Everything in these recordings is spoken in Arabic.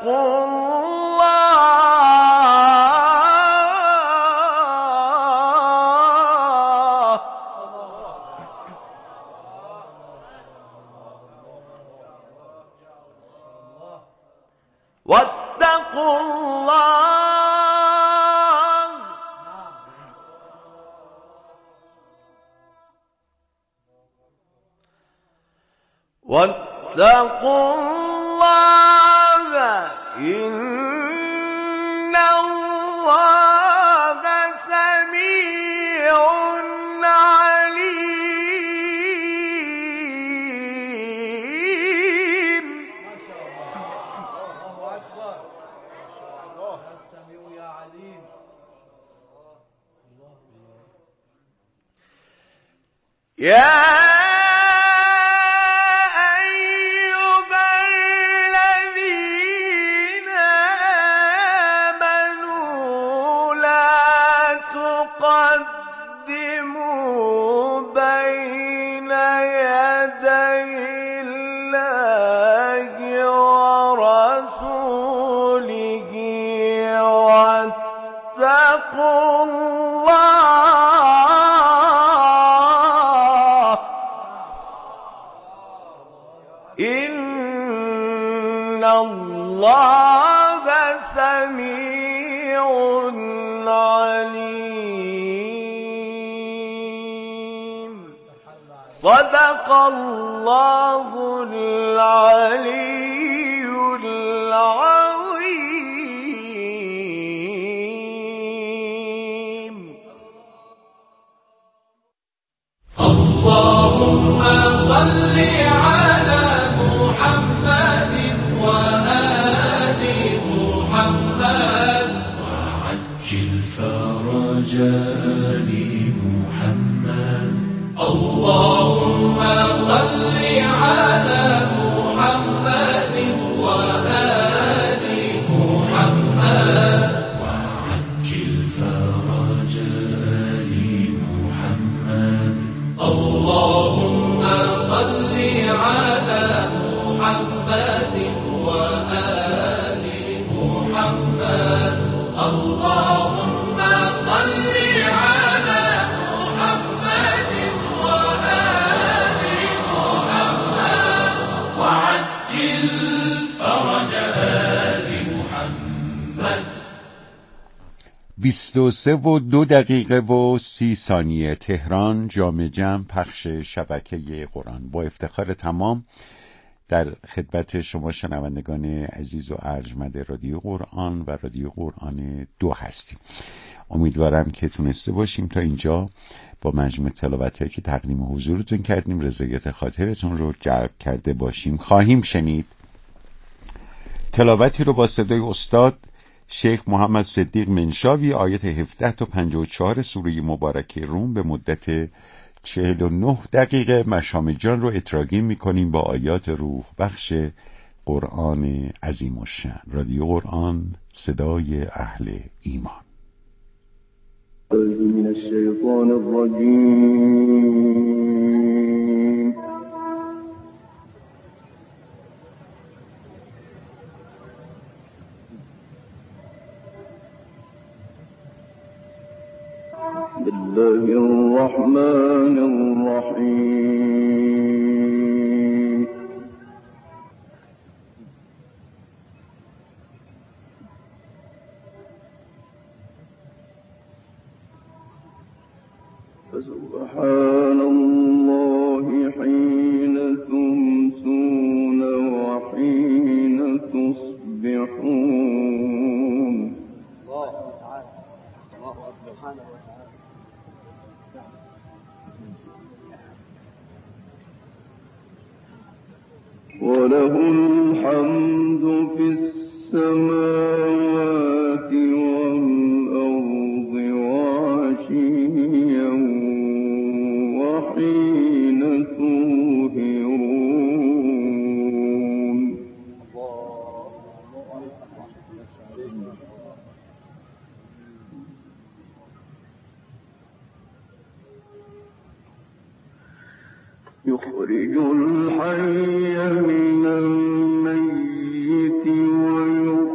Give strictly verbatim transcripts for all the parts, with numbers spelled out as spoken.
الله واتقوا الله واتقوا الله إن الله سميع عليم. ما شاء الله. الله أكبر. ما شاء الله. السميع يا عليم. يا إن الله سميع عليم. صدق الله العلي العظيم. اللهم صل على محمد وآل محمد وعجل فرج آل محمد. اللهم صل على محمد وآل محمد وعجل فرج آل محمد. اللهم صل على محمد وآل محمد. اللهم صل على محمد وآل محمد وعجل فرج آل محمد. بیست و سه و دو دقیقه و سی ثانیه تهران. جام جم پخش شبکه قرآن. با افتخار تمام در خدمت شما شنوندگان عزیز و ارجمند رادیو قرآن و رادیو قرآن دو هستیم. امیدوارم که تونسته باشیم تا اینجا با مجموع تلاوت‌هایی که تقدیم حضورتون کردیم رضایت خاطرتون رو جلب کرده باشیم. خواهیم شنید تلاوتی رو با صدای استاد شیخ محمد صدیق منشاوی، آیت هفده تا پنجاه و چهار سوره مبارکه روم به مدت چهل و نه دقیقه. مشام جان رو اتراگیم میکنیم با آیات روح بخش قرآن عظیم الشأن. رادیو قرآن، صدای اهل ایمان. من الشیطان الرجیم. بسم الله الرحمن الرحیم. فسبحان الله حين تمسون وحين تصبحون. الله تعالى. الله سبحانه وتعالى. وله الحمد في السماوات والأرض وعشيا وحين تظهرون. يخرج الحي من الميت ويخرج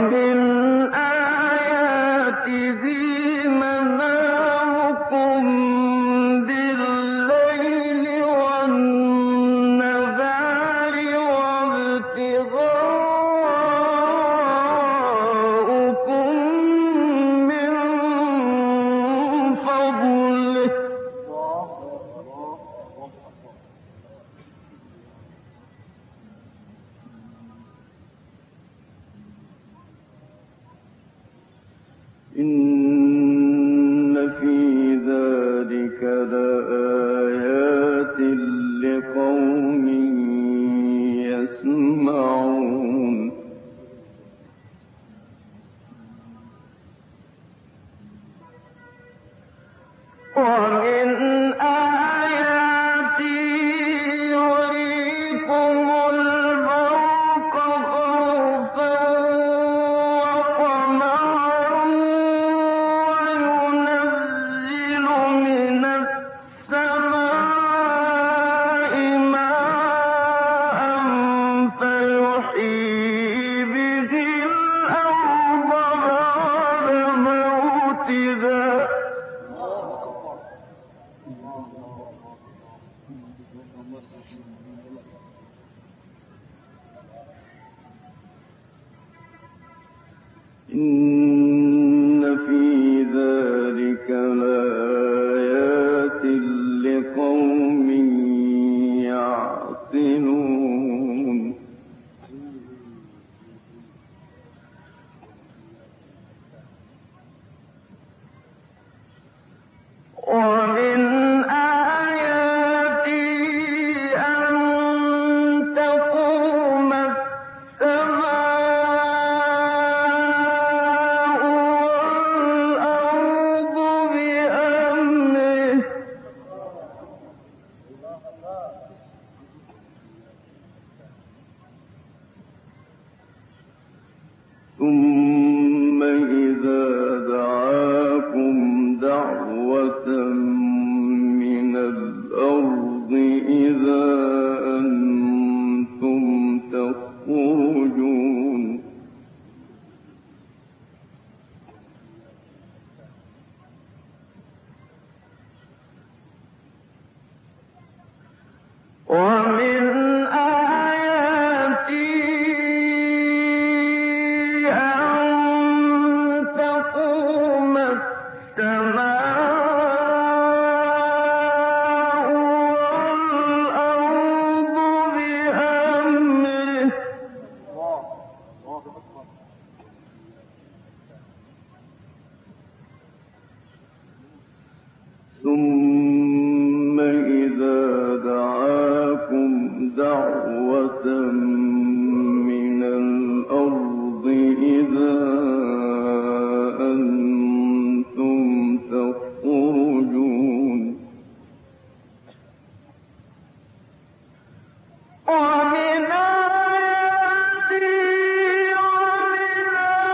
إن في ذلك لآيات لقوم يسمعون ومن آياته يريكم البرق خوفا وطمعا وينزل من السماء ماء فيحيي به الأرض بعد موتها إن في ذلك لآيات لقوم يعقلون ومن آياته أن تقوم السماء والأرض بأمره ثم إذا دعاكم دعوة من الأرض إذا أنتم تخرجون ومن آياته أن تقوم السماء والأرض بأمره ثم إذا دعاكم دعوة من الأرض إذا أنتم تخرجون ومن آياته ومن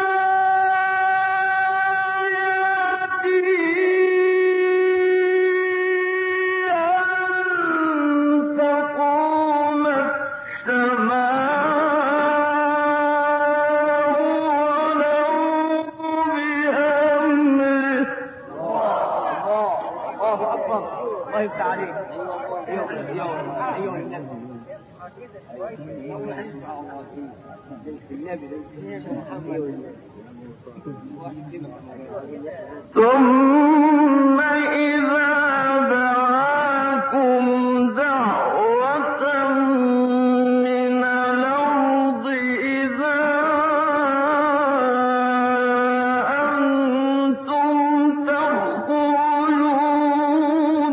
آياته أن تقوم السماء والأرض بأمره الله أكبر الله يفتح عليك أيوه أيوه النبي ثم إذا دعاكم دعوة من الأرض إذا أنتم تخرجون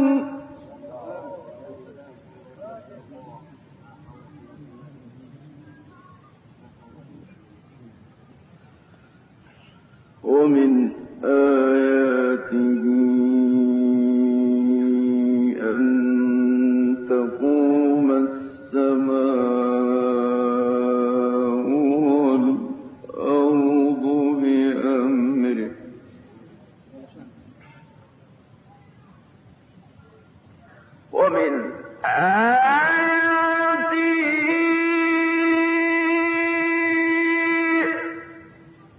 ومن آياته أن تقوم السماء والأرض بأمره ومن آياته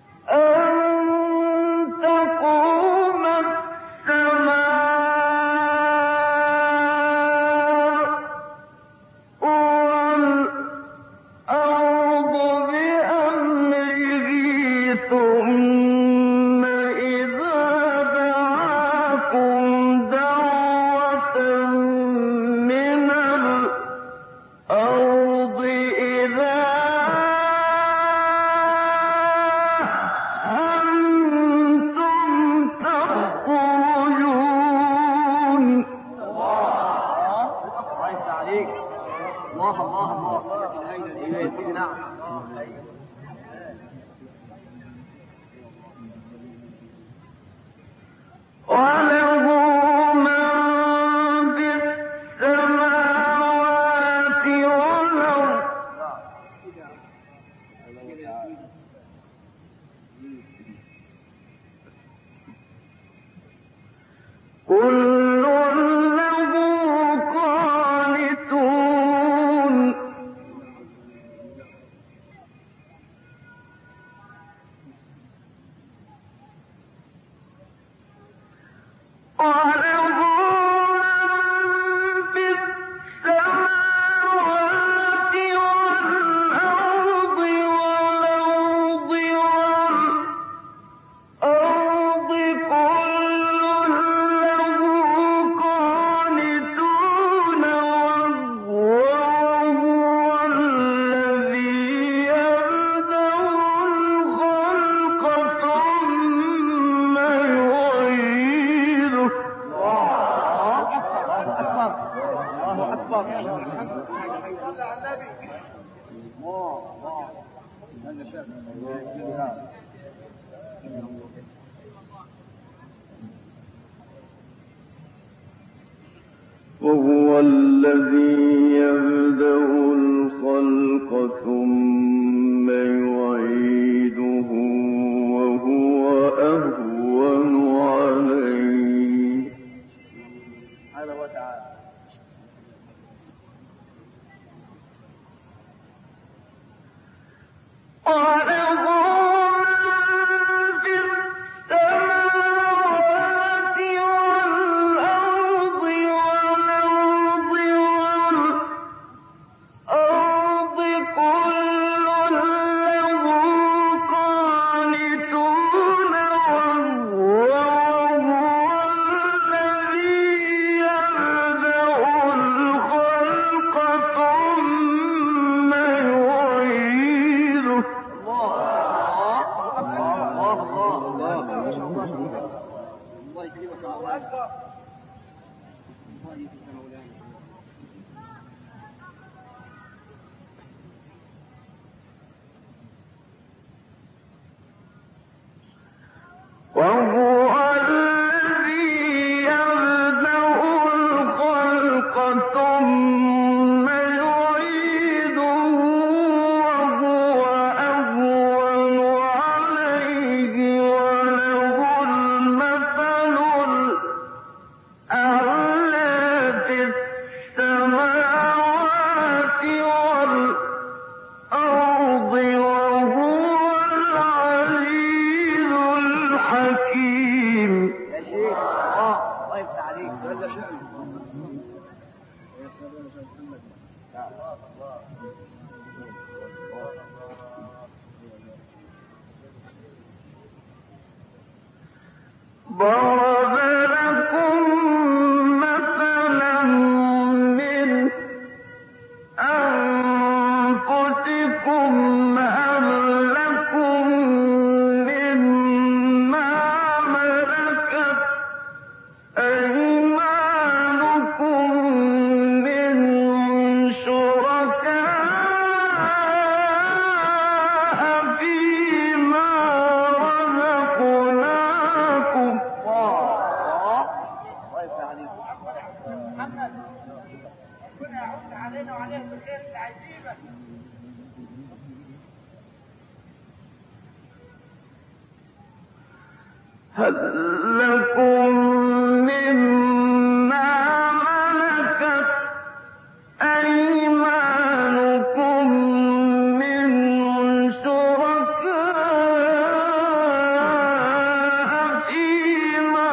الله الله الله ايوه يا سيدي نعم وهو الذي يبدأ الخلق ثم يعيده وهو أهون عليه هذا هو تعالى هل لكم مما ملكت أيمانكم من شركاء فيما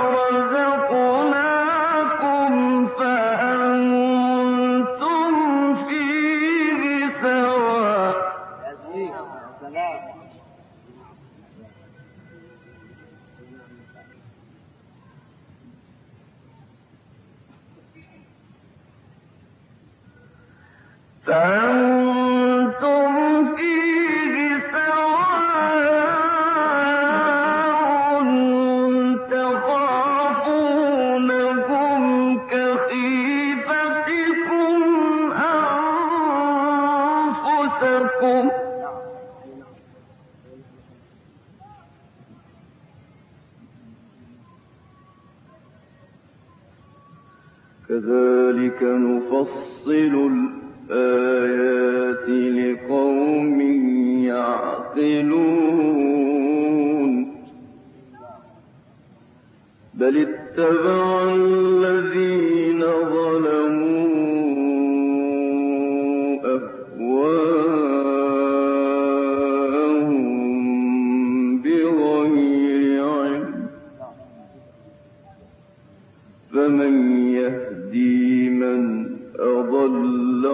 رزقناكم فأنتم فيه سواء. فأنتم فيه سواء تخافونهم كخيفتكم أنفسكم كذلك نفصل الآيات لقوم يعقلون بل اتبع الذين ظلموا أهواءهم بغير علم فمن يهدي من أضل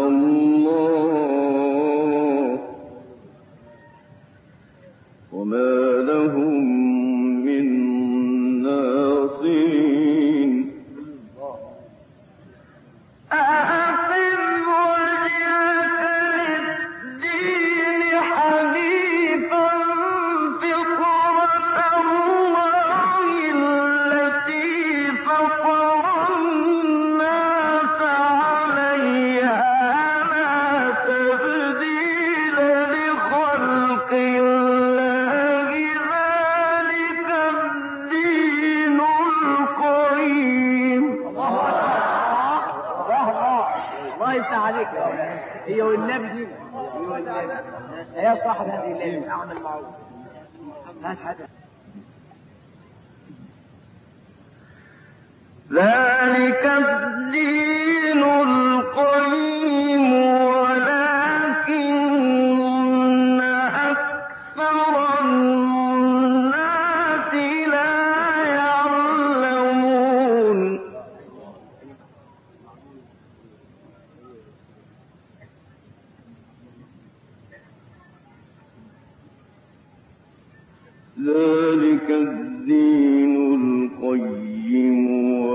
الله وما لهم من ناصرين هي والنبي دي هي صاحب هذه الليله اعمل معروف هات حاجه ذلك الدين القيم ولكن أكثر الناس لا يعلمون ذلك الدين القيم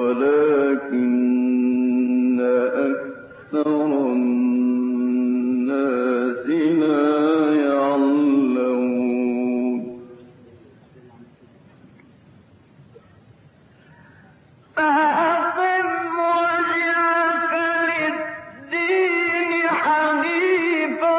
ولكن أكثر الناس لا يعلمون فأقم وجهك للدين حنيفا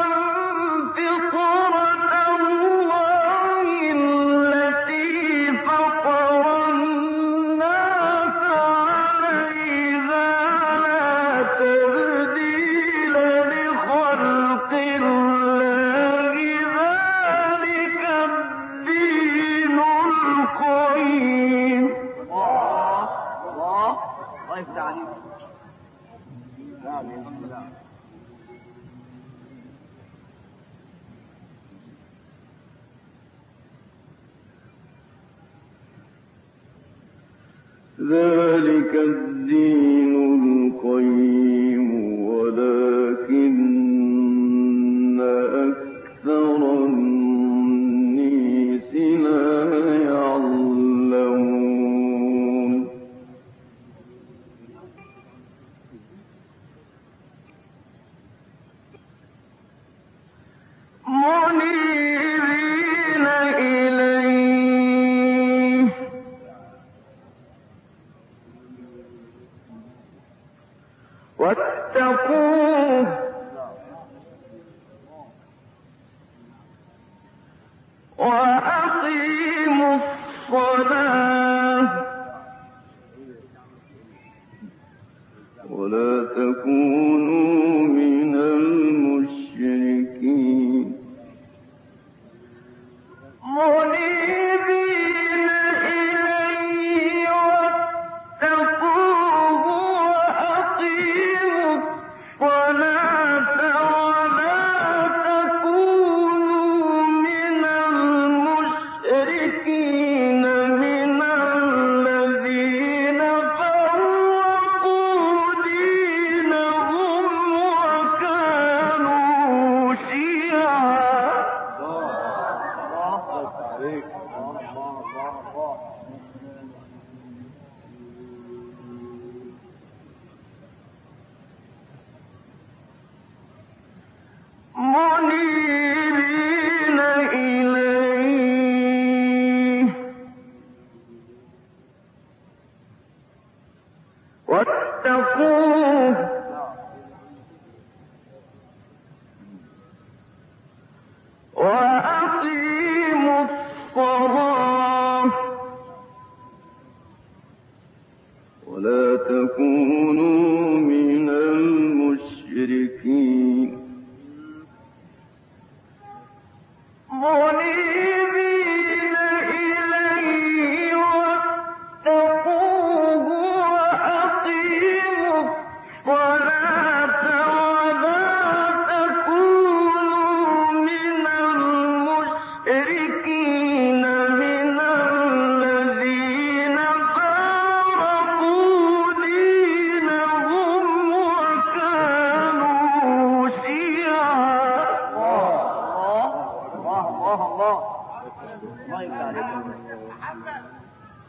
فطرة الله التي فطر الناس عليها لا تبديل لخلق الله ذلك الدين القيم. الله الله الله يفتح عليك. نعم الحمد لله. ذلك الدين القيم ولكن أكثر الناس لا يعلمون منيبين إليه. '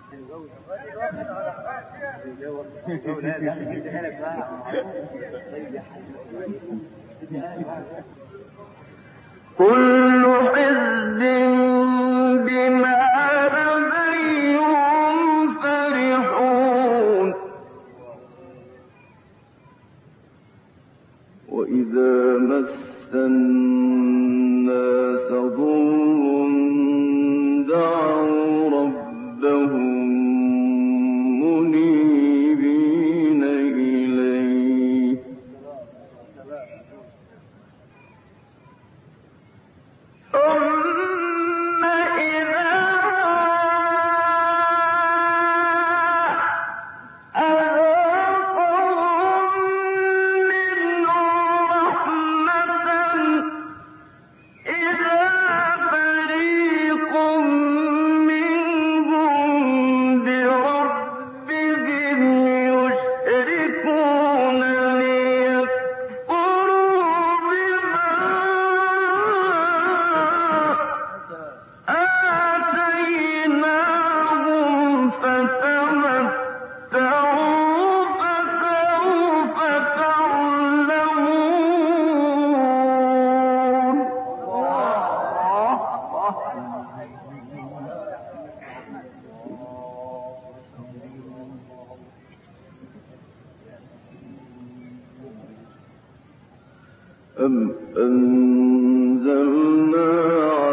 كل حزب بما لديهم فرحون وإذا مس الناس ضر دعوا ربهم منيبين إليه ثم إذا أذاقهم منه رحمة إذا فريق منهم بربهم يشركون ليكفروا بما آتيناهم فتمتعوا فسوف تعلمون أم أنزلنا